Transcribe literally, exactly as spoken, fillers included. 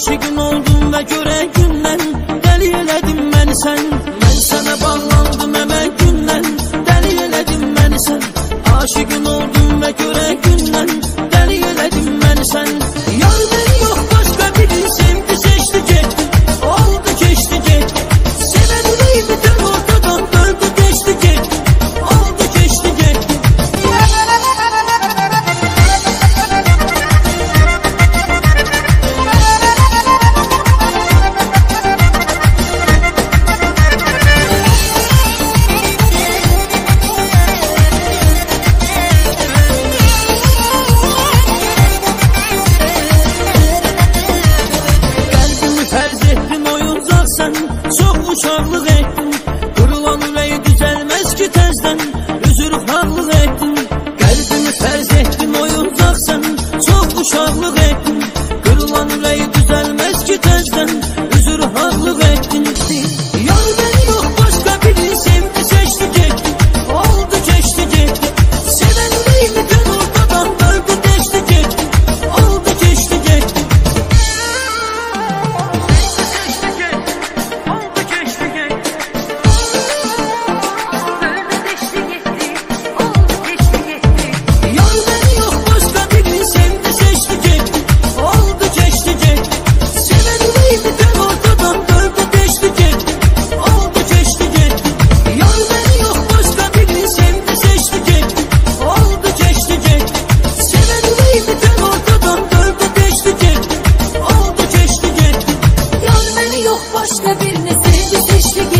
Aşıqın oldum və görək gündən dəli elədin məni sən. Mən sənə bağlandım əmək gündən dəli elədin məni sən. Aşıqın oldum və görək gündən dəli elədin məni sən. Yar məni yox başqa biri sevdi seçdi getdi, oldu keçdi getdi. Sevən ürəyi bütün ortadan böldü geçdi getdi, oldu keçdi getdi. Çox uşaqlıq etdin, qırılan ürəyi düzəlməz ki təzdən, üzür ufaqlıq etdin. Qəlbimi fərz etdin, oyuncaqsan, çox uşaqlıq etdin, qırılan ürəyi düzəlməz ki təzdən, üzür ufaqlıq etdin. Yar məni yox başqa biri sevdi seçdi getdi, oldu keçdi getdi. Sevən ürəyi bütün ortadan böldü geçdi getdi, oldu keçdi getdi. Başka birini sevdi seçti.